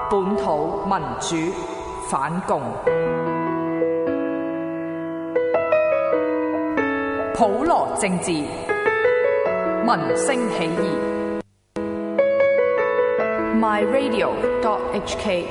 本土民主反共，普羅政治，民聲起義。myradio.hk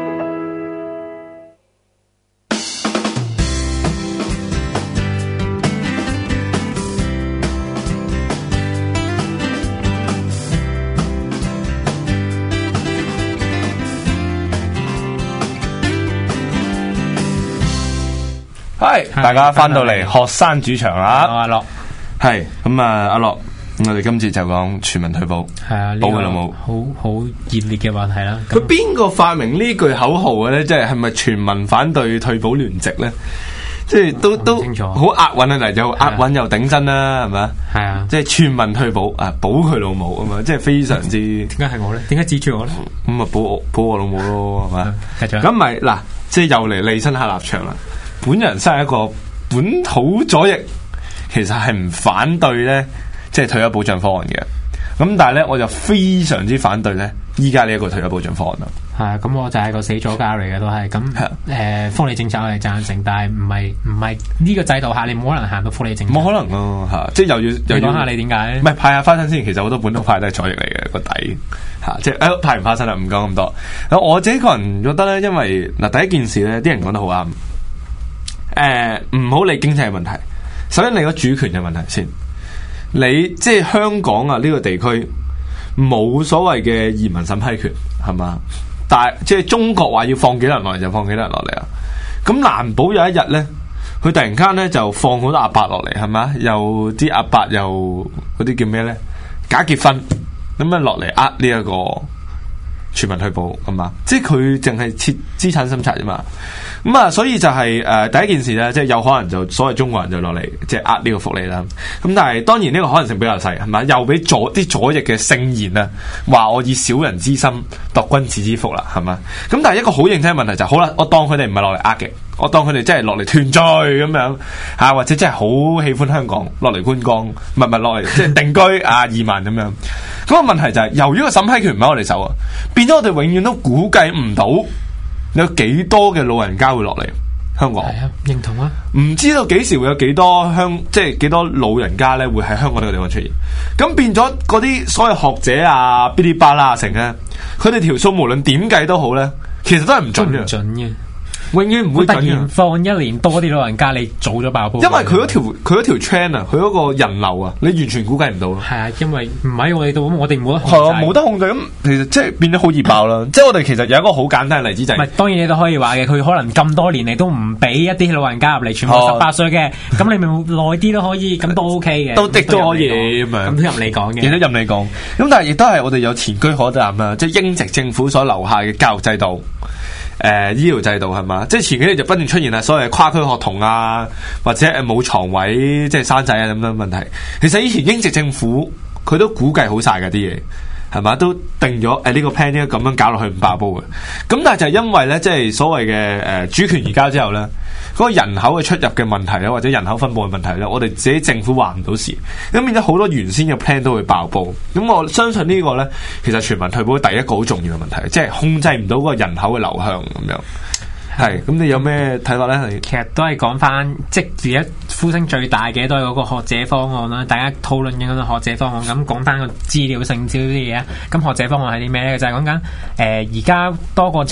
大家翻到嚟學生主場啦， 阿樂係咁啊，阿樂，我哋今次就講全民退保， 係啊， 保佢老母， 好熱烈嘅話題啦。 佢邊個發明呢句口號嘅咧？即係咪全民反對退保聯席咧？即係都好押韻啊！嚟就押韻又頂真啦，係咪啊？係啊，即係全民退保啊，保佢老母啊嘛！即係非常之點解係我咧？點解指住我咧？ 咁啊，保我老母咯，係嘛？ 繼續。 咁咪嗱，即係又嚟利申下立場啦。本人身係一個本土左翼，其實係唔反對咧，即係退休保障方案嘅。咁但係咧，我就非常之反對咧，依家呢一個退休保障方案啦。 係啊，咁我就係個死左膠嚟嘅，都係咁。福利政策我係贊成，但係唔係呢個制度下，你冇可能行到福利政策。冇可能咯，嚇！即係又要講下你點解？ 唔係派下花生先，其實好多本土派都係左翼嚟嘅個底嚇，即係派唔花生啦，唔講咁多。我自己個人覺得咧，因為嗱第一件事咧，啲人講得好啱。唔好理經濟嘅問題，首先你個主權嘅問題先。你即係香港啊呢個地區冇所謂嘅移民審批權係嘛？但係即係中國話要放幾多人落嚟就放幾多人落嚟啊！咁難保有一日咧，佢突然間咧就放好多阿伯落嚟係嘛？又啲阿伯又嗰啲叫咩咧？假結婚咁啊落嚟呢一個全民退保係嘛？即係佢淨係設資產審查啫嘛。咁啊，所以就係第一件事咧，即係有可能就所謂中國人就落嚟，即係呢個福利啦。咁但係當然呢個可能性比較細，係咪？又俾左翼嘅聖言啊，話我以小人之心度君子之腹啦，係咪？咁但係一個好認真嘅問題就係，好啦，我當佢哋唔係落嚟嘅，我當佢哋真係落嚟團聚咁樣嚇，或者真係好喜歡香港，落嚟觀光，唔係落嚟即係定居移民咁樣。咁個問題就係，由於個審批權唔喺我哋手啊，變咗我哋永遠都估計唔到有幾多嘅老人家會落嚟香港？係啊， 認同啊！ 唔知道幾時會有幾多即係幾多老人家咧會喺香港呢個地方出現？咁變咗嗰啲所謂學者啊、嗶哩吧啦成咧，佢哋條數無論點計都好咧，其實都係唔準嘅。永遠唔會突然放一年多啲老人家，你早咗爆煲。 因為佢嗰條 trend 啊，佢嗰個人流啊，你完全估計唔到咯。 係啊，因為唔喺我哋度，我哋冇得控制。 冇得控制咁，其實即係變得好易爆啦。即係我哋其實有一個好簡單嘅例子就係， 當然你都可以話嘅，佢可能咁多年嚟都唔俾一啲老人家入嚟，全部18歲嘅，咁你咪耐啲都可以，咁都 OK 嘅， 都可以咁樣， 咁都任你講嘅， 亦都任你講。咁但係亦都係我哋有前車可鑑啦，即係英殖政府所留下嘅教育制度。醫療制度係嘛，即係前幾年就不斷出現啦，所謂跨區學童啊，或者冇床位，即係生仔啊咁樣問題。其實以前英殖政府佢都估計好晒㗎啲嘢，係嘛，都定咗呢個 plan 應該咁樣搞落去唔爆煲嘅。咁但係就係因為咧，即係所謂嘅主權移交之後咧，嗰個人口嘅出入嘅問題咧，或者人口分佈嘅問題咧，我哋自己政府話唔到事，咁變咗好多原先嘅 plan 都會爆煲。咁我相信呢個咧，其實全民退保第一個好重要嘅問題，即係控制唔到嗰個人口嘅流向咁樣。係，咁你有咩睇法咧？ 其實都係講翻，即係而家呼聲最大嘅都係嗰個學者方案啦。大家討論緊嗰個學者方案，咁講翻個資料性少啲嘢啊。咁學者方案係啲咩咧？就係講緊而家多過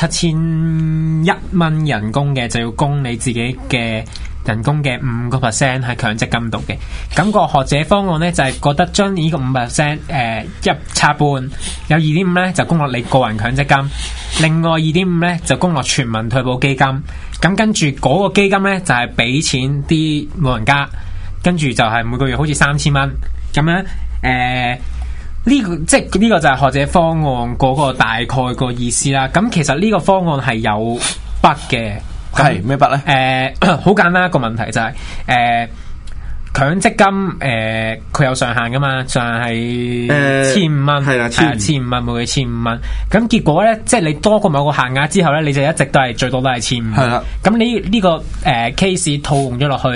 7001蚊人工嘅，就要供你自己嘅人工嘅5% 係強積金度嘅。咁個學者方案咧就係覺得將呢個5%一拆半，有2.5咧就供落你個人強積金，另外2.5咧就供落全民退保基金。咁跟住嗰個基金咧就係俾錢啲老人家，跟住就係每個月好似3000蚊咁樣。呢個即係呢個就係學者方案嗰個大概個意思啦。咁其實呢個方案係有 bug 嘅。 係咩 bug 咧？ 好簡單一個問題就係強積金佢有上限噶嘛，上限係1500蚊，係啦，1500蚊，每個月1500蚊。咁結果咧，即係你多過某個限額之後咧，你就一直都係最多都係1500。係啦。咁你呢個case 套用咗落去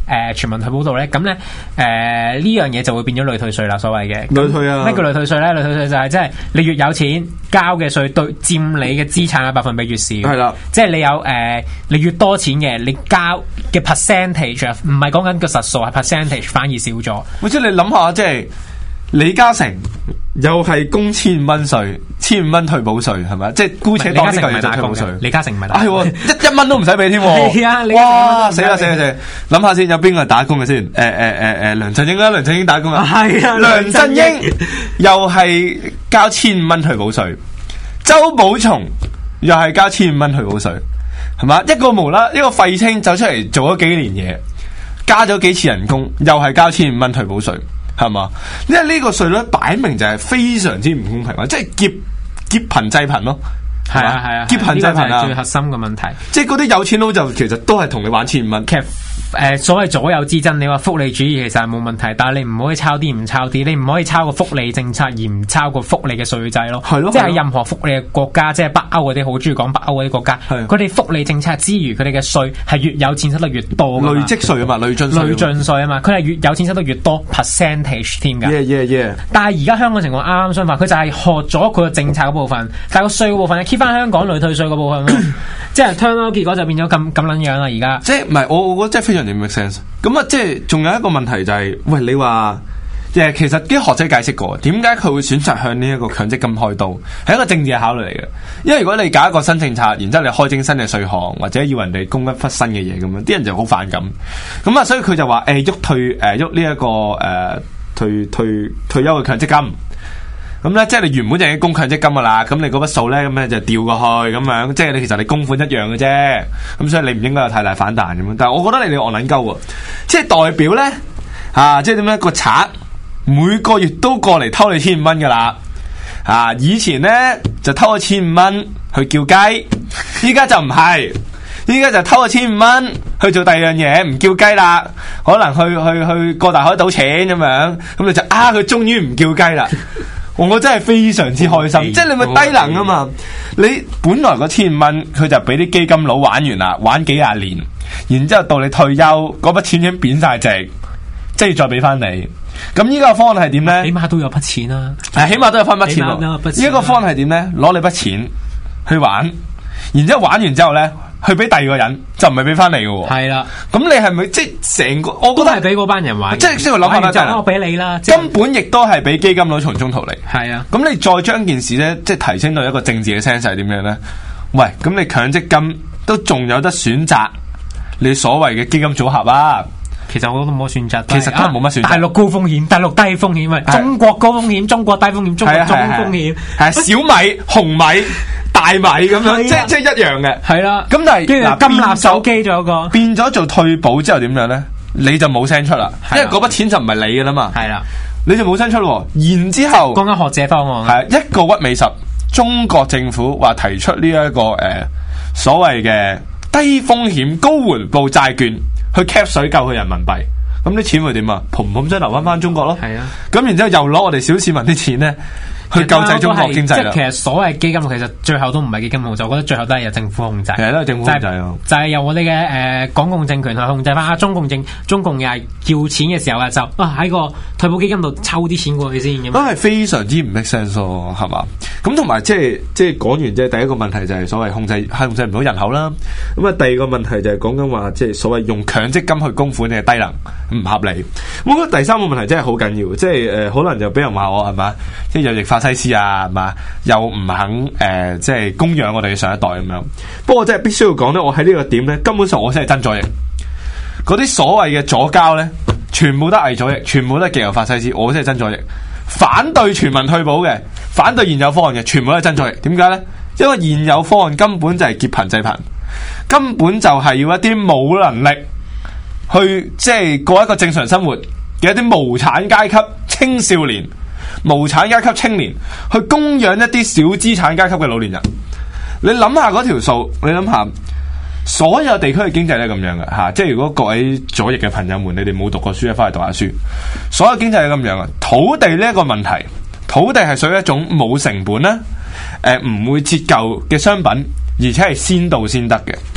全民退保度咧，咁咧呢樣嘢就會變咗累退稅啦，所謂嘅累退啊！ 咩叫累退稅咧？累退稅就係即係你越有錢交嘅稅對佔你嘅資產嘅百分比越少， 係啦， 即係你有你越多錢嘅，你交嘅 percentage 唔係講緊個實數，係 percentage 反而少咗。 即係你諗下，即係李嘉誠又係供1,500蚊稅，1,500蚊退保稅係咪？即係姑且當呢個嘢就退保稅。 李嘉誠唔係打工嘅， 係一蚊都唔使俾添。 係啊！ 哇！死啦！諗下先，有邊個係打工嘅先？梁振英啦，梁振英打工啊。係啊，梁振英又係交1,500蚊退保稅，周寶松又係交1,500蚊退保稅，係嘛？一個無啦，一個廢青走出嚟做咗幾年嘢，加咗幾次人工，又係交1,500蚊退保稅。係嘛？因為呢個稅率擺明就係非常之唔公平啊！即係劫貧濟貧咯， 係啊， 劫貧濟貧啊！ 最核心嘅問題， 即係嗰啲有錢佬就其實都係同你玩1,500蚊。 其實所謂左右之爭，你話福利主義其實係冇問題，但係你唔可以抄啲唔抄啲，你唔可以抄個福利政策而唔抄個福利嘅稅制咯。係咯，即係任何福利嘅國家，即係北歐嗰啲好中意講北歐嗰啲國家，佢哋福利政策之餘，佢哋嘅稅係越有錢收得越多㗎嘛。累積稅啊嘛，累進稅啊嘛，佢係越有錢收得越多 percentage 添㗎。但係而家香港情況啱啱相反，佢就係學咗佢個政策嗰部分，但係個稅嗰部分 keep 翻香港累退稅嗰部分咯。即係 turn out 結果就變咗咁撚樣啦。而家即係唔係我覺得即係非常之 make sense。咁啊，即係仲有一個問題就係，喂，你話其實啲學者解釋過，點解佢會選擇向呢一個強積金開刀，係一個政治嘅考慮嚟嘅。因為如果你搞一個新政策，然之後你開徵新嘅稅項，或者要人哋供一筆新嘅嘢咁樣，啲人就好反感。咁啊，所以佢就話喐呢一個退休嘅強積金。咁咧，即係你原本就已經供強積金噶啦，咁你嗰筆數咧，咁咧就調過去咁樣，即係你其實你供款一樣嘅啫，咁所以你唔應該有太大反彈咁樣。但係我覺得你哋戇撚鳩喎，即係代表咧即係點樣個賊每個月都過嚟偷你1,500蚊噶啦，以前咧就偷咗1,500蚊去叫雞，依家就唔係，依家就偷咗1,500蚊去做第二樣嘢，唔叫雞啦，可能去過大海賭錢咁樣，咁你就佢終於唔叫雞啦。我真係非常之開心，即係你咪低能啊嘛！你本來嗰1,500蚊，佢就俾啲基金佬玩完啦，玩幾廿年，然之後到你退休，嗰筆錢已經貶晒值，即係再俾翻你。咁依家個方案係點咧？ 起碼都有筆錢啦， 起碼都有翻筆錢咯。依個方案係點咧？攞你筆錢去玩，然之後玩完之後咧，去俾第二個人，就唔係俾翻你嘅喎。係啦，咁你係咪即係成個？我覺得係俾嗰班人玩，即係先我諗下啦，真係我俾你啦。根本亦都係俾基金佬從中圖利。係啊，咁你再將件事咧，即係提升到一個政治嘅聲勢，係點樣咧？喂，咁你強積金都仲有得選擇，你所謂嘅基金組合啊？其實我都冇選擇，其實都係冇乜選擇。大陸高風險，大陸低風險，喂，中國高風險，中國低風險，中國中風險，係小米、紅米、大米咁樣，即係一樣嘅。係啦，咁但係嗱，金立手機仲有個變咗做退保之後點樣咧？你就冇聲出啦，因為嗰筆錢就唔係你嘅啦嘛。係啦，你就冇聲出咯。然之後講緊學者方案，係一個屈尾十，中國政府話提出呢一個所謂嘅低風險高回報債券。去 cap 水救佢人民幣，咁啲錢會點啊？嘭嘭聲留翻中國咯。係啊，咁然之後又攞我哋小市民啲錢咧，去救濟中國經濟啦。即係其實所謂基金，其實最後都唔係基金控制，我覺得最後都係由政府控制。其實都係政府控制咯。就係由我哋嘅港共政權去控制翻。中共又係叫錢嘅時候啊，就喺個退保基金度抽啲錢過去先咁。都係非常之唔 make sense 咯，係嘛？咁同埋即係講完即係第一個問題就係所謂控制唔到人口啦。咁啊第二個問題就係講緊話即係所謂用強積金去供款嘅低能唔合理。我覺得第三個問題真係好緊要，即係可能就俾人話我係嘛，即係有逆法西斯啊，係嘛，又唔肯即係供養我哋嘅上一代咁樣。不過真係必須要講咧，我喺呢個點咧，根本上我先係真左翼。嗰啲所謂嘅左膠咧，全部都係偽左翼，全部都係極右法西斯，我先係真左翼。反對全民退保嘅，反對現有方案嘅，全部都係真左翼。點解咧？因為現有方案根本就係劫貧濟貧，根本就係要一啲冇能力去即係過一個正常生活嘅一啲無產階級青少年、無產階級青年去供養一啲小資產階級嘅老年人。你諗下嗰條數，你諗下所有地區嘅經濟都係咁樣嘅吓，即係如果各位左翼嘅朋友們，你哋冇讀過書，翻去讀下書，所有經濟係咁樣嘅。土地呢一個問題，土地係屬於一種冇成本啦，唔會折舊嘅商品，而且係先到先得嘅。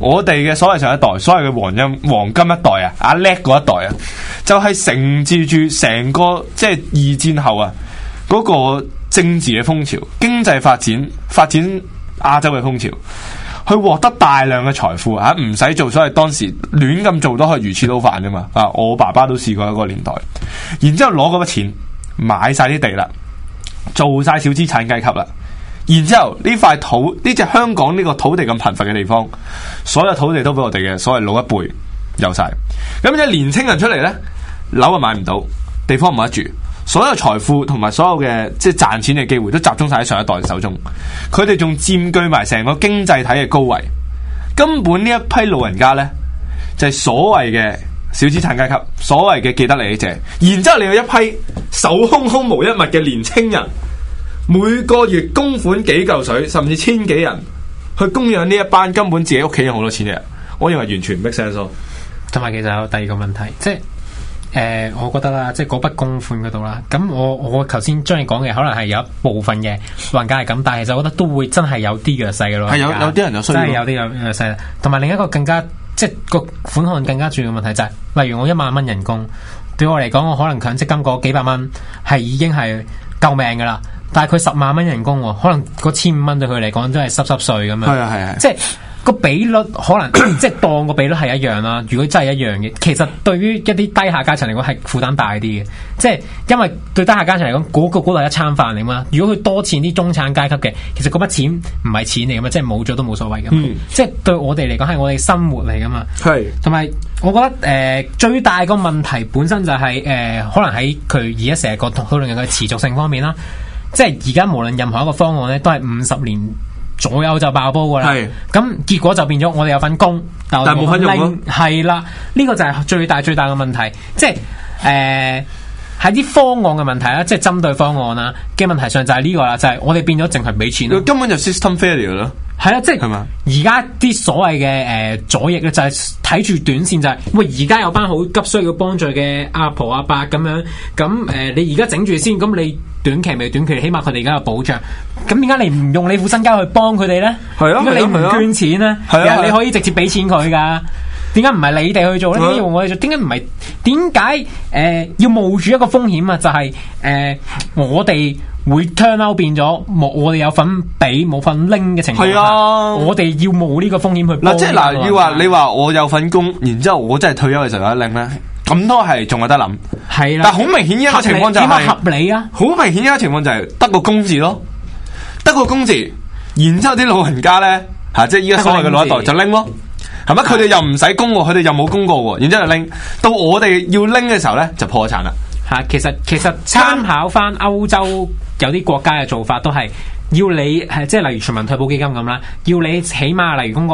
我哋嘅所謂上一代，所謂嘅黃金一代啊，阿叻嗰一代啊，就係承接住成個即係二戰後啊嗰個政治嘅風潮、經濟發展亞洲嘅風潮，去獲得大量嘅財富啊，唔使做所謂當時亂咁做都可以魚翅撈飯噶嘛啊！我爸爸都試過一個年代，然之後攞嗰筆錢買晒啲地啦，做晒小資產階級啦。然之後呢塊土，呢隻香港呢個土地咁貧乏嘅地方，所有土地都俾我哋嘅所謂老一輩有晒。咁即係年青人出嚟呢，樓啊買唔到，地方唔得住，所有財富同埋所有嘅即係賺錢嘅機會都集中晒喺上一代手中。佢哋仲佔據埋成個經濟體嘅高位。根本呢一批老人家呢，就係所謂嘅小資產階級，所謂嘅既得利益者。然之後你有一批手空空無一物嘅年青人，每個月供款幾嚿水，甚至千幾人去供養呢一班根本自己屋企有好多錢嘅人，我認為完全唔 make sense 咯。 同埋其實有第二個問題，即係我覺得啦，即係嗰筆供款嗰度啦。咁我頭先將你講嘅可能係有一部分嘅老人家係咁，但係其實我覺得都會真係有啲弱勢嘅咯。 係有啲人有需要， 真係有啲弱勢。同埋另一個更加即係個款項更加重要嘅問題就係，例如我1萬蚊人工，對我嚟講，我可能強積金嗰幾百蚊係已經係救命噶啦。但係佢10萬蚊人工，可能嗰1500蚊對佢嚟講都係濕碎咁樣。係即係個比率可能即係當個比率係一樣啦。如果真係一樣嘅，其實對於一啲低下階層嚟講係負擔大啲嘅。即係因為對低下階層嚟講，嗰係一餐飯嚟嘛。如果佢多錢啲中產階級嘅，其實嗰筆錢唔係錢嚟噶嘛，即係冇咗都冇所謂噶嘛。即係對我哋嚟講係我哋生活嚟噶嘛。係同埋我覺得最大個問題本身就係可能喺佢而家成日個討論嘅持續性方面啦。即係而家無論任何一個方案咧，都係50年左右就爆煲噶啦。咁結果就變咗我哋有份工，但係冇份用咯。係啦，呢個就係最大嘅問題。即係喺啲方案嘅問題啦，即係針對方案啦嘅問題上就係呢個啦，就係我哋變咗淨係俾錢， 根本就 system failure 咯。 係啦，即係而家啲所謂嘅左翼咧，就係睇住短線就係、喂，而家有班好急需要幫助嘅阿婆阿伯咁樣，咁你而家整住先，咁你短期未短期，起碼佢哋而家有保障。咁點解你唔用你副身家去幫佢哋咧？係啊，點解你唔捐錢咧？係啊，你可以直接俾錢佢噶。點解唔係你哋去做咧？點解要我哋做？點解唔係？點解要冒住一個風險啊？就係、我哋會 turn out 變咗，我哋有份俾冇份拎嘅情況下，我哋要冒呢個風險去。嗱，即係嗱，要話你話我有份工，然之後我真係退休嘅時候有得拎咧，咁都係仲有得諗。係啦，但係好明顯一個情況就係、是、合理啊！好明顯一個情況就係得個工字咯，得個工字，然之後啲老人家咧嚇，即係依家所謂嘅老一代就拎咯。係咪？佢哋又唔使供喎，佢哋又冇供過喎，然之後拎到我哋要拎嘅時候咧，就破產啦。嚇，其實參考翻歐洲有啲國家嘅做法，都係要你係即係例如全民退保基金咁啦，要你起碼例如供過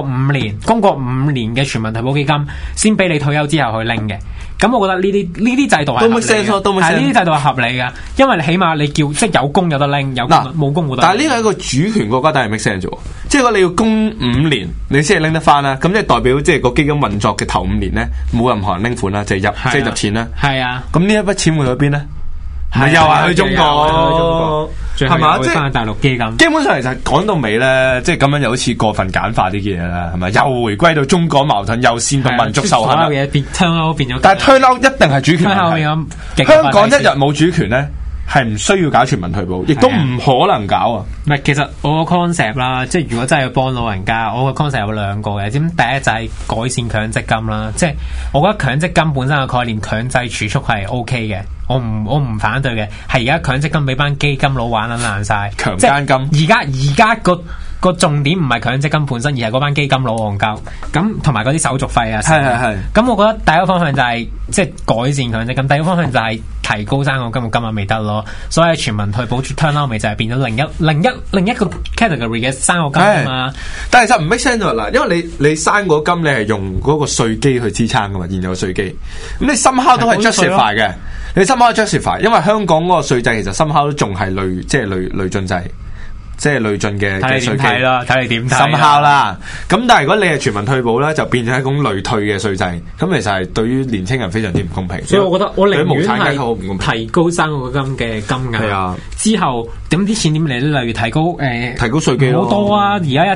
5年嘅全民退保基金，先俾你退休之後去拎嘅。咁我覺得呢啲制度係合理嘅，係呢啲制度係合理嘅，因為你起碼你叫即係有供有得拎，有冇供冇得。但係呢個係一個主權國家，但係 make sense 啫。即係如果你要供5年，你先係拎得翻啦。咁即係代表即係個基金運作嘅頭5年咧，冇任何人拎款啦，就係入錢啦。係啊。咁呢一筆錢會去邊咧？咪又係去中國，係嘛？即係翻大陸基金。基本上其實講到尾咧，即係咁樣又好似過分簡化呢啲嘢啦，係咪？又回歸到中港矛盾，又煽動民族仇恨啦。嘢變 turn out 變咗，但係 turn out 一定係主權問題。香港一日冇主權咧，係唔需要搞全民退保，亦都唔可能搞啊！唔係，其實我個 concept 啦，即係如果真係要幫老人家，我個 concept 有2個嘅。咁第一就係改善強積金啦，即係我覺得強積金本身嘅概念，強制儲蓄係 OK 嘅，我唔反對嘅。係而家強積金俾班基金佬玩撚爛晒，強姦金。而家個重點唔係強積金本身，而係嗰班基金佬戇鳩，咁同埋嗰啲手續費啊。係。咁我覺得第一個方向就係即係改善強積金，第二個方向就係提高生果金嘅金額未得咯。所以全民退保 turn out 咪就係變咗另一個 category 嘅生果金啊嘛。但係就唔 make sense 嗱，因為你生果金你係用嗰個稅基去支撐噶嘛，現有稅基。咁你深刻都係 justify 嘅，你深刻 justify，因為香港嗰個稅制其實深刻都仲係累進制。 即係累進嘅睇你點睇啦，睇你點睇。 深刻啦。咁但係如果你係全民退保咧，就變咗一種累退嘅稅制。咁其實係對於年青人非常之唔公平。 所以我覺得我寧願對於無產階級好唔公平。 提高生果金嘅金額。 係啊。 之後點啲錢點嚟咧？例如提高提高稅基咯。 好多啊！而家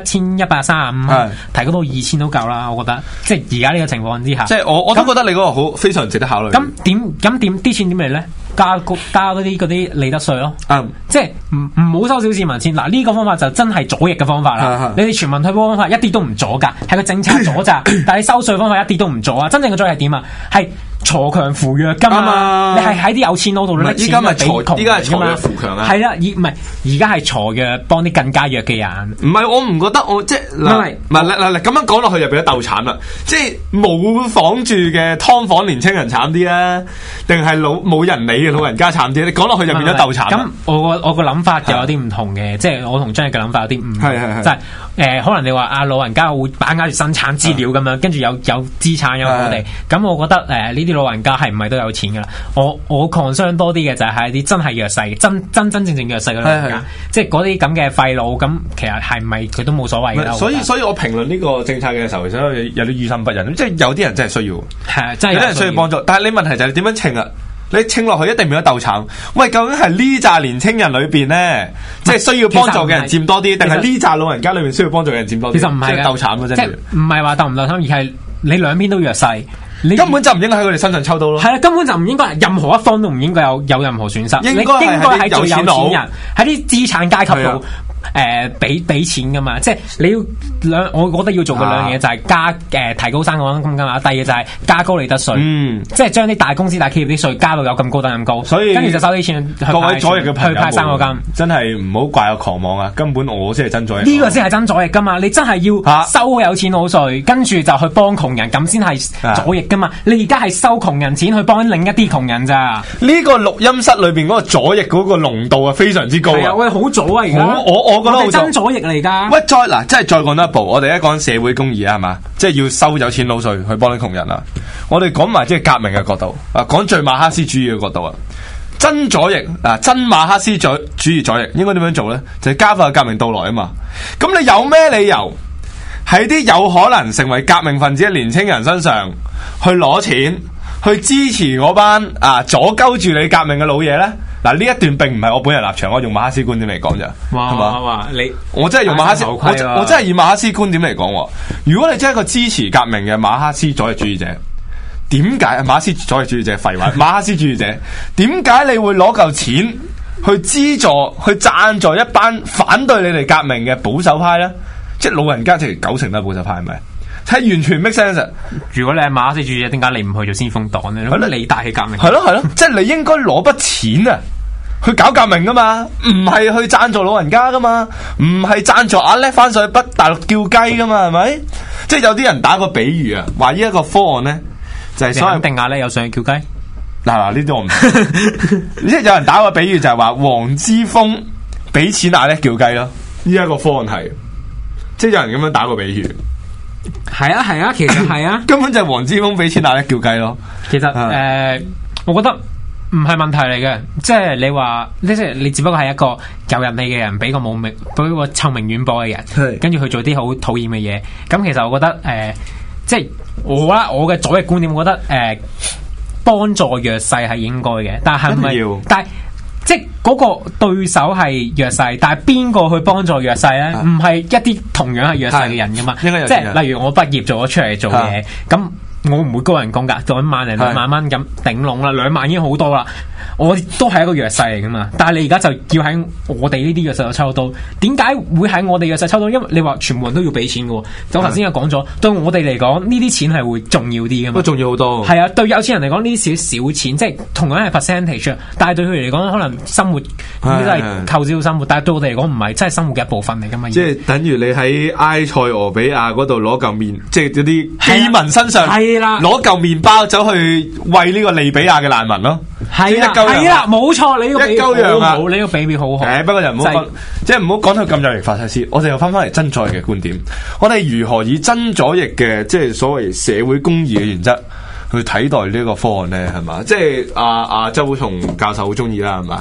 1135，提高到2000都夠啦。我覺得即係而家呢個情況之下。 即係我都覺得你嗰個好非常值得考慮。 咁點啲錢點嚟咧？加嗰啲利得稅咯。即係唔好收小市民錢。嗱呢個方法就真係左翼嘅方法啦。你哋全民退保方法一啲都唔左㗎，係個政策左咋。但係你收稅方法一啲都唔左啊！真正嘅左係點啊？係鋤強扶弱㗎嘛。你係喺啲有錢佬度拎錢俾窮人。 依家係鋤弱扶強啊。 係啦，而家係鋤弱幫啲更加弱嘅人。 唔係，我唔覺得我即係嗱咁樣講落去就變咗鬥慘啦。即係冇房住嘅劏房年青人慘啲啊，定係冇人理嘅老人家慘啲？你講落去就變咗鬥慘。咁我個諗法就有啲唔同嘅，即係我同張毅嘅諗法有啲唔同。 係就係可能你話老人家會把握住生產資料咁樣，跟住有資產有土地。咁我覺得呢啲老人家係唔係都有錢㗎啦？我 concern 多啲嘅就係一啲真係弱勢、真正弱勢嘅老人家，即係嗰啲咁嘅廢老，咁其實係咪佢都冇所謂㗎？ 所以我評論呢個政策嘅時候，其實有啲於心不忍。即係有啲人真係需要， 真係有啲人需要幫助。但係你問題就係點樣稱啊？你稱落去一定變咗鬥慘。喂，究竟係呢扎年青人裏邊咧，即係需要幫助嘅人佔多啲，定係呢扎老人家裏邊需要幫助嘅人佔多啲？ 其實唔係嘅， 鬥慘嘅啫。 即係唔係話鬥唔鬥慘，而係你兩邊都弱勢。你根本就唔應該喺佢哋身上抽刀咯。 係啦，根本就唔應該，任何一方都唔應該有任何損失。 應該係最有錢人，喺啲資產階級度俾錢噶嘛。即係你要我覺得要做嘅兩樣嘢就係提高生果金㗎嘛。第二就係加高利得稅，即係將啲大公司大企業啲稅加到有咁高得咁高。所以跟住就收啲錢各位左翼嘅朋友去派生果金， 真係唔好怪我狂妄啊！根本我先係真左翼。 呢個先係真左翼㗎嘛！你真係要收有錢佬稅，跟住就去幫窮人，咁先係左翼㗎嘛！你而家係收窮人錢去幫另一啲窮人咋？ 呢個錄音室裏邊嗰個左翼嗰個濃度啊，非常之高啊！ 喂，好左啊！而家我覺得好真左翼嚟㗎。 喂，即係再講多一步，我哋而家講社會公義啊，係嘛？即係要收有錢佬稅去幫啲窮人啊！我哋講埋即係革命嘅角度啊，講最馬克思主義嘅角度啊，真左翼啊，真馬克思主義左翼應該點樣做咧？就係加快革命到來啊嘛！咁你有咩理由喺啲有可能成為革命分子嘅年青人身上去攞錢去支持嗰班阻鳩住你革命嘅老嘢咧？嗱，呢一段並唔係我本人立場，我用馬克思觀點嚟講咋，係嘛？我真係用馬克思，我真係以馬克思觀點嚟講。如果你真係一個支持革命嘅馬克思左翼主義者，點解馬克思左翼主義者廢話？馬克思主義者點解你會攞嚿錢去資助、去贊助一班反對你哋革命嘅保守派咧？即係老人家，即係90%都係保守派，係咪？係完全 make sense。 如果你係馬克思主義者，點解你唔去做先鋒黨咧？你帶起革命？ 係咯，即係你應該攞筆錢啊，去搞革命噶嘛，唔係去贊助老人家噶嘛，唔係贊助阿叻翻上去北大陸叫雞噶嘛，係咪？即係有啲人打個比喻啊，話呢一個方案咧就係所謂定阿叻有上去叫雞。 嗱，呢啲我唔即係有人打個比喻就係話黃之鋒俾錢阿叻叫雞咯，呢一個方案係即係有人咁樣打個比喻。 係啊，其實係啊， 根本就係黃之鋒俾錢大家叫雞咯。 其實我覺得唔係問題嚟嘅，即係你話，即係你只不過係一個有人氣嘅人，俾個冇名，俾個臭名遠播嘅人，跟住去做啲好討厭嘅嘢。咁其實我覺得即係我嘅左翼觀點，我覺得幫助弱勢係應該嘅，但係咪？但係即係嗰個對手係弱勢，但係邊個去幫助弱勢咧？唔係一啲同樣係弱勢嘅人噶嘛？即係例如我畢業咗出嚟做嘢，咁我唔會高人工噶，做1萬零2萬蚊咁頂籠啦，2萬已經好多啦。我都係一個弱勢嚟噶嘛，但係你而家就要喺我哋呢啲弱勢度抽刀，點解會喺我哋弱勢抽刀？因為你話全部人都要俾錢嘅，就頭先有講咗，對我哋嚟講呢啲錢係會重要啲噶嘛， 都重要好多。 係啊，對有錢人嚟講呢啲少錢，即係同樣係 percentage， 但係對佢哋嚟講可能生活都係扣少生活，但係對我哋嚟講唔係真係生活嘅一部分嚟噶嘛。 即係等於你喺埃塞俄比亞嗰度攞嚿麵，即係嗰啲基民身上係啦，攞嚿麵包走去餵呢個利比亞嘅難民咯。 係啦，冇錯，你呢個比喻好好，你呢個比喻好好。 不過就唔好講，即係唔好講到咁有型法西斯。我哋又翻嚟真左翼嘅觀點，我哋如何以真左翼嘅即係所謂社會公義嘅原則去睇待呢個方案咧？係嘛？即係阿周寶松教授好中意啦，係嘛？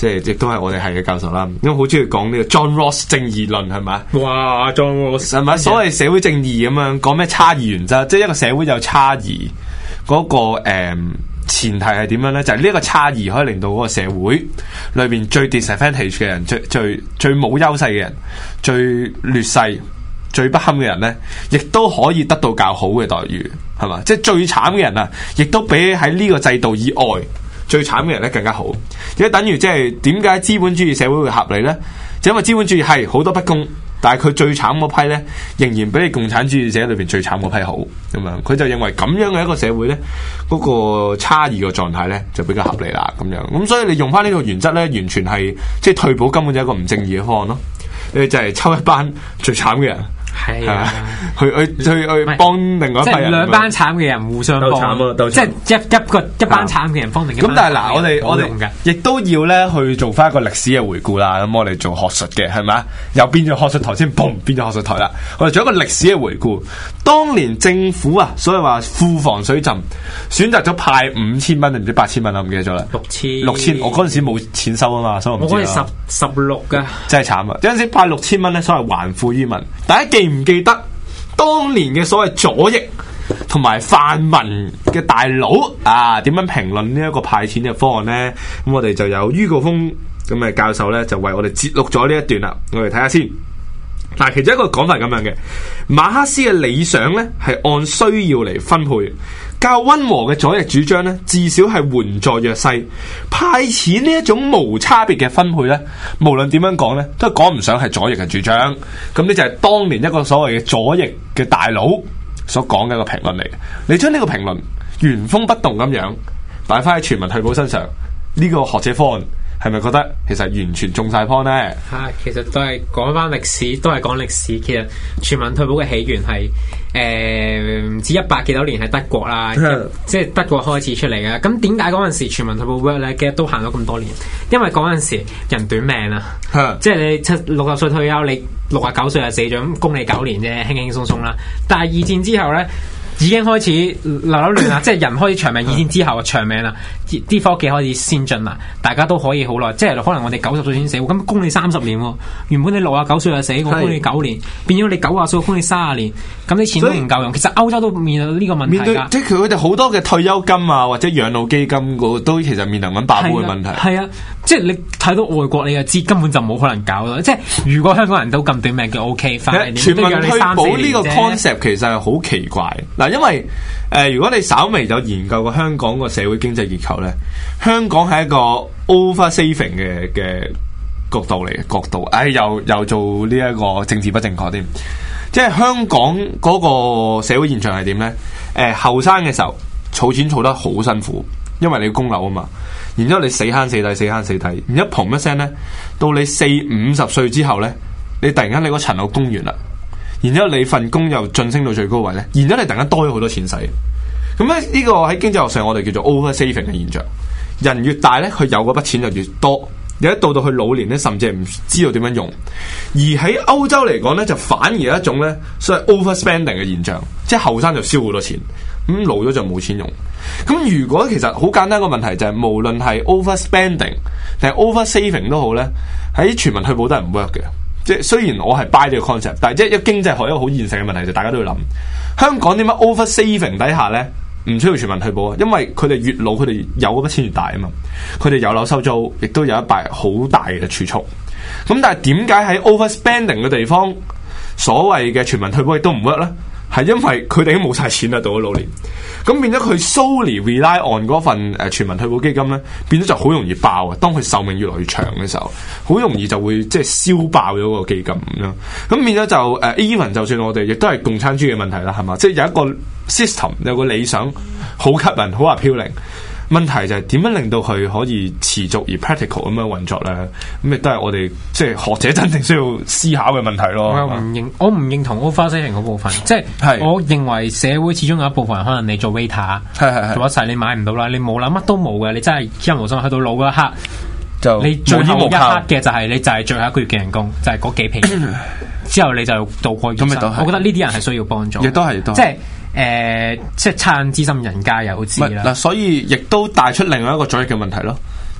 即係亦都係我哋係嘅教授啦。因為好中意講呢個 John Rawls 正義論係咪？ 哇，John Rawls 係咪？所謂社會正義咁樣講咩差異原則？即係一個社會有差異嗰個前提係點樣咧？就係呢一個差異可以令到嗰個社會裏邊最 disadvantage 嘅人、最冇優勢嘅人、最劣勢、最不堪嘅人咧，亦都可以得到較好嘅待遇，係嘛？即係最慘嘅人啊，亦都比喺呢個制度以外最慘嘅人咧更加好。而家等於即係點解資本主義社會會合理咧？就因為資本主義係好多不公。但係佢最慘嗰批咧，仍然比你共產主義者裏邊最慘嗰批好咁樣。佢就認為咁樣嘅一個社會咧，嗰個差異嘅狀態咧就比較合理啦咁樣。咁所以你用翻呢個原則咧，完全係即係退保根本就係一個唔正義嘅方案咯。你就係抽一班最慘嘅人。係啊，去幫另外一批人，即係兩班慘嘅人互相幫，即係一班慘嘅人幫另一班。 咁但係嗱，我哋亦都要咧去做翻一個歷史嘅回顧啦。咁我哋做學術嘅係咪？又變咗學術台先，嘣變咗學術台啦。我哋做一個歷史嘅回顧，當年政府啊，所謂話庫房水浸，選擇咗派5000蚊定唔知8000蚊啊，唔記得咗啦。6000，我嗰陣時冇錢收啊嘛，所以我唔知啦。 我嗰陣16噶， 真係慘啊！有陣時派6000蚊咧，所謂還富於民，大家記唔記得當年嘅所謂左翼同埋泛民嘅大佬啊，點樣評論呢一個派錢嘅方案呢？咁我哋就有于國峰咁嘅教授呢，就為我哋節錄咗呢一段啦。我哋睇下先。嗱，其中一個講法係咁樣嘅，馬克思嘅理想呢係按需要嚟分配，較溫和嘅左翼主張呢，至少係援助弱勢。派錢呢一種無差別嘅分配呢，無論點樣講呢，都講唔上係左翼嘅主張。咁呢就係當年一個所謂嘅左翼嘅大佬所講嘅一個評論嚟嘅。你將呢個評論原封不動咁樣擺翻喺全民退保身上，呢個學者方案係咪覺得其實完全中晒 point 呢？ 其實都係講翻歷史，都係講歷史。其實全民退保嘅起源係唔知100幾多年係德國啦，即係德國開始出嚟嘅。咁點解嗰陣時全民退保 work 咧？其實都行咗咁多年，因為嗰陣時人短命啊，即係你60歲退休，你69歲就死咗，咁供你9年啫，輕輕鬆鬆啦。但係2戰之後咧，已經開始流亂啦，即係人開始長命。2戰之後長命啦，啲科技開始先進啦，大家都可以好耐。即係可能我哋90歲先死，咁供你30年喎。原本你69歲就死，我供你9年，變咗你90歲供你30年，咁啲錢都唔夠用。其實歐洲都面對呢個問題㗎， 即係佢哋好多嘅退休金啊，或者養老基金都其實面臨緊爆煲嘅問題。 係啊，即係你睇到外國你就知根本就冇可能搞到。即係如果香港人都咁短命嘅 OK， 全民退保呢個 concept 其實係好奇怪嗱。因為如果你稍微有研究過香港個社會經濟結構咧，香港係一個 over saving 嘅角度嚟嘅角度。又做呢一個政治不正確添。即係香港嗰個社會現象係點咧？後生嘅時候儲錢儲得好辛苦，因為你要供樓啊嘛。然之後你死慳死抵，然之後砰一聲咧，到你40-50歲之後咧，你突然間你嗰層樓供完啦。然之後你份工又晉升到最高位咧，然之後你突然間多咗好多錢使，咁咧呢個喺經濟學上我哋叫做 over saving 嘅現象。人越大咧，佢有嗰筆錢就越多，有一到去老年咧，甚至係唔知道點樣用。而喺歐洲嚟講咧，就反而有一種咧，所謂 over spending 嘅現象，即係後生就燒好多錢，咁老咗就冇錢用。咁如果其實好簡單個問題就係，無論係 over spending 定係 over saving 都好咧，喺全民退保都係唔 work 嘅。即係雖然我係 buy 呢個 concept， 但係即係一經濟學一個好現實嘅問題就大家都要諗，香港點解 over saving 底下咧唔需要全民退保啊？因為佢哋越老，佢哋有嗰筆錢越大啊嘛，佢哋有樓收租，亦都有一筆好大嘅儲蓄。咁但係點解喺 over spending 嘅地方，所謂嘅全民退保亦都唔 work 咧？係因為佢哋都冇晒錢啦，到咗老年，咁變咗佢 solely rely on 嗰份全民退保基金咧，變咗就好容易爆啊！當佢壽命越來越長嘅時候，好容易就會即係燒爆咗個基金咁樣。咁變咗就even 就算我哋亦都係共產主義嘅問題啦，係嘛？即係有一個 system 有個理想，好吸引，好 appealing。問題就係點樣令到佢可以持續而 practical 咁樣運作咧？咁亦都係我哋即係學者真正需要思考嘅問題咯。 我唔認同 over saving 嗰部分，即係我認為社會始終有一部分人可能你做 waiter， 做一世你買唔到啦，你冇啦，乜都冇嘅，你真係一無所有，去到老嗰一刻，就你最後一刻嘅就係你就係最後一個月嘅人工，就係嗰幾皮之後你就度過餘生。我覺得呢啲人係需要幫助， 亦都係即係。即係惻隱之心，人家有之啦。 嗱，所以亦都帶出另外一個左翼嘅問題咯，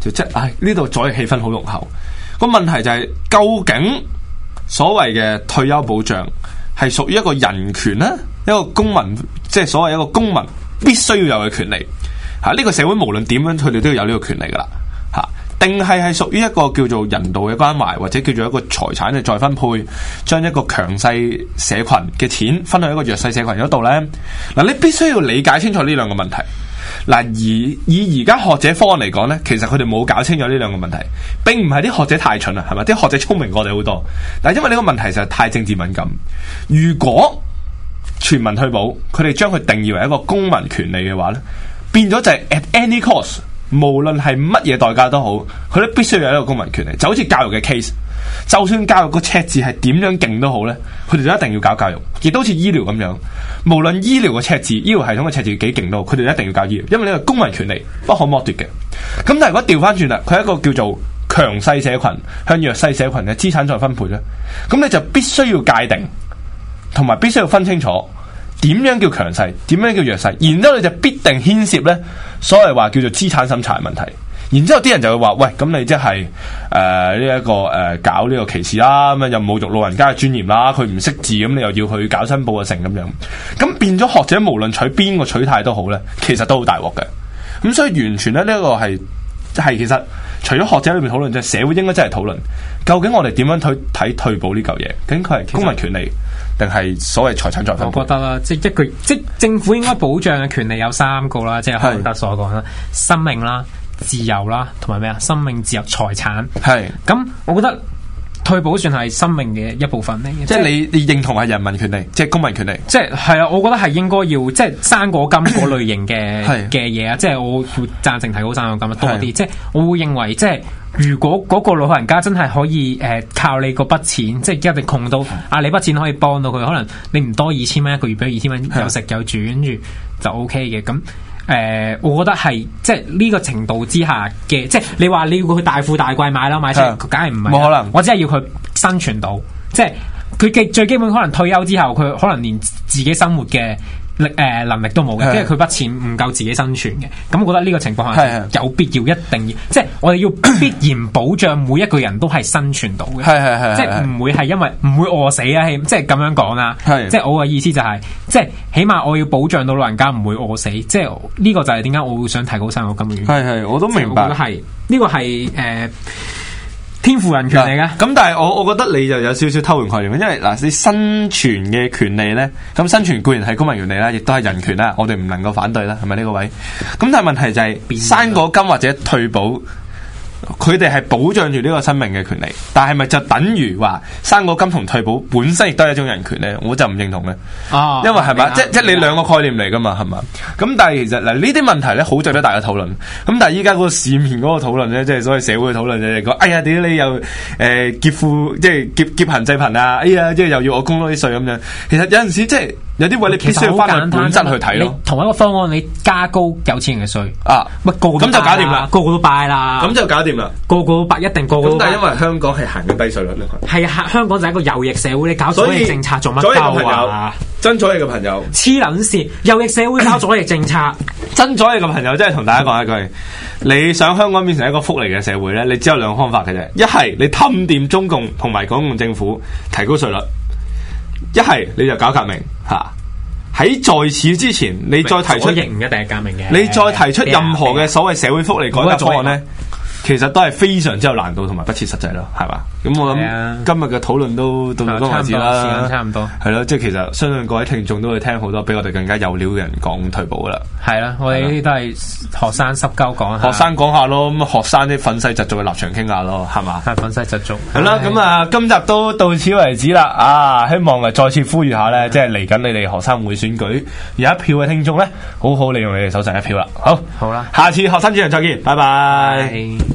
就即係呢度左翼氣氛好濃厚。個問題就係、究竟所謂嘅退休保障係屬於一個人權咧，一個公民，即係所謂一個公民必須要有嘅權利嚇。呢個社會無論點樣，佢哋都要有呢個權利噶啦嚇。定係屬於一個叫做人道嘅關懷，或者叫做一個財產嘅再分配，將一個強勢社群嘅錢分去一個弱勢社群嗰度呢？嗱，你必須要理解清楚呢兩個問題。嗱，而以而家學者方案嚟講呢，其實佢哋冇搞清楚呢兩個問題，並唔係啲學者太蠢啦，係咪？啲學者聰明過我哋好多，但係因為呢個問題實在太政治敏感。如果全民退保，佢哋將佢定義為一個公民權利嘅話呢，變咗就係 at any cost。無論係乜嘢代價都好，佢都必須要有一個公民權利，就好似教育嘅 case， 就算教育個赤字係點樣勁都好呢，佢哋就一定要搞教育，亦都好似醫療咁樣，無論醫療嘅赤字、醫療系統嘅赤字幾勁都好，佢哋一定要搞醫療，因為呢個公民權利不可剝奪嘅。咁但係如果調翻轉啦，佢係一個叫做強勢社群向弱勢社群嘅資產再分配呢，咁你就必須要界定，同埋必須要分清楚。點樣叫強勢？點樣叫弱勢？然之後你就必定牽涉呢所謂話叫做資產審查嘅問題。然之後啲人就會話：喂，咁你即係呢一個搞呢個歧視啦，咁又侮辱老人家嘅尊嚴啦，佢唔識字，咁你又要去搞申報嘅成咁樣。咁變咗學者無論取邊個取態都好呢，其實都好大鑊嘅。咁所以完全咧呢一個係其實除咗學者裏面討論，就社會應該真係討論究竟我哋點樣睇退保呢嚿嘢？究竟佢係公民權利？定係所謂財產再分配？ 我覺得啦，即政府應該保障嘅權利有3個啦，即係康德所講啦，生命啦、自由啦，同埋咩啊？生命、自由、財產。係咁，我覺得退保算係生命嘅一部分咧。 即係你認同係人民權利，即係公民權利。 即係啊，我覺得係應該要即係生果金嗰類型嘅嘢啊，即係我會贊成提高生果金多啲。即係我會認為即係。如果嗰個老人家真係可以靠你嗰筆錢，即係一定窮到你筆錢可以幫到佢，可能你唔多2000蚊一個月俾佢2000蚊，有食有住，跟住就 OK 嘅。咁我覺得係即係呢個程度之下嘅，即係你話你要佢大富大貴買啦，買出嚟梗係唔係，冇可能。我只係要佢生存到，即係佢嘅最基本可能退休之後，佢可能連自己生活嘅能力都冇嘅，因為佢筆錢唔夠自己生存嘅。咁我覺得呢個情況下有必要一定要，即係我哋要必然保障每一個人都係生存到嘅，即係唔會係因為唔會餓死啊，即係咁樣講啦。即係我嘅意思就係，即係起碼我要保障到老人家唔會餓死，即係呢個就係點解我會想提高生果金嘅原因。 我都明白， 我覺得係呢個係天賦人權嚟嘅， 咁但係我覺得你就有少少偷換概念，因為嗱，你生存嘅權利咧，咁生存固然係公民權利啦，亦都係人權啦，我哋唔能夠反對啦，係咪呢個位？咁但係問題就係生果金或者退保，佢哋係保障住呢個生命嘅權利，但係咪就等於話生果金同退保本身亦都係一種人權咧？我就唔認同嘅，因為係嘛，即係你兩個概念嚟噶嘛，係嘛？咁但係其實嗱呢啲問題咧，好值得大家討論。咁但係依家嗰個市面嗰個討論咧，即係所謂社會嘅討論就係講，哎呀，點解你又劫富，即係劫貧濟貧啊？哎呀，即係又要我供多啲稅咁樣。其實有陣時即係有啲位你必須要翻去本質去睇咯。 同一個方案，你加高有錢人嘅稅乜個咁就搞掂啦， 個個都拜啦， 咁就搞掂啦， 個個都拜，一定個個都拜。 咁但係因為香港係行緊低稅率咧， 係啊，香港就係一個右翼社會，你搞左翼政策做乜鳩啊？ 真左翼嘅朋友黐撚線，右翼社會搞左翼政策， 真左翼嘅朋友真係同大家講一句，你想香港變成一個福利嘅社會咧，你只有兩個方法嘅啫，一係你氹掂中共同埋港共政府提高稅率，一係你就搞革命嚇。喺在此之前，你再提出唔一定係革命嘅， 你再提出任何嘅所謂社會福利改革方案咧，其實都係非常之有難度同埋不切實際咯，係嘛？咁我諗今日嘅討論都到咗為止啦， 時間差唔多， 係咯，即係其實相信各位聽眾都會聽好多比我哋更加有料嘅人講退保噶啦。 係啦，我哋呢啲都係學生濕鳩講下， 學生講下咯，咁學生啲憤世嫉俗嘅立場傾下咯，係嘛？ 係憤世嫉俗。 係啦，咁啊，今集都到此為止啦。啊，希望再次呼籲下咧，即係嚟緊你哋學生會選舉有一票嘅聽眾咧，好好利用你哋手上一票啦。好啦，下次學生主場再見，拜拜。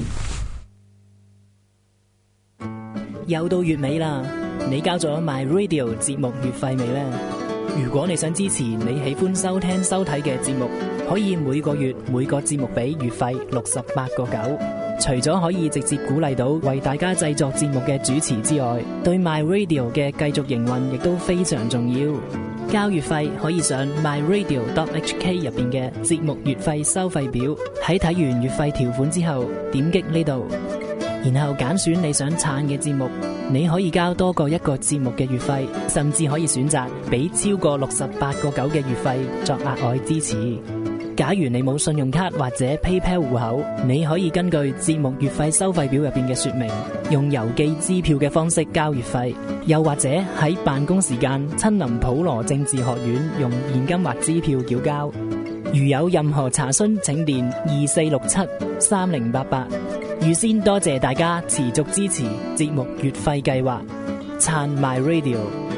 又到月尾啦，你交咗 My Radio 節目月費未呢？如果你想支持你喜歡收聽收睇嘅節目，可以每個月每個節目俾月費68.9。除咗可以直接鼓勵到為大家製作節目嘅主持之外，對 My Radio 嘅繼續營運亦都非常重要。 交月費可以上 myradio.hk 入邊嘅節目月費收費表，喺睇完月費條款之後，點擊呢度，然後揀選你想撐嘅節目。你可以交多過一個節目嘅月費，甚至可以選擇俾超過68.9嘅月費作額外支持。假如你冇信用卡或者 PayPal 戶口，你可以根據節目月費收費表入邊嘅說明，用郵寄支票嘅方式交月費，又或者喺辦公時間親臨普羅政治學院用現金或支票繳交。如有任何查詢，請電24673088。預先多謝大家持續支持節目月費計劃，撐 My Radio。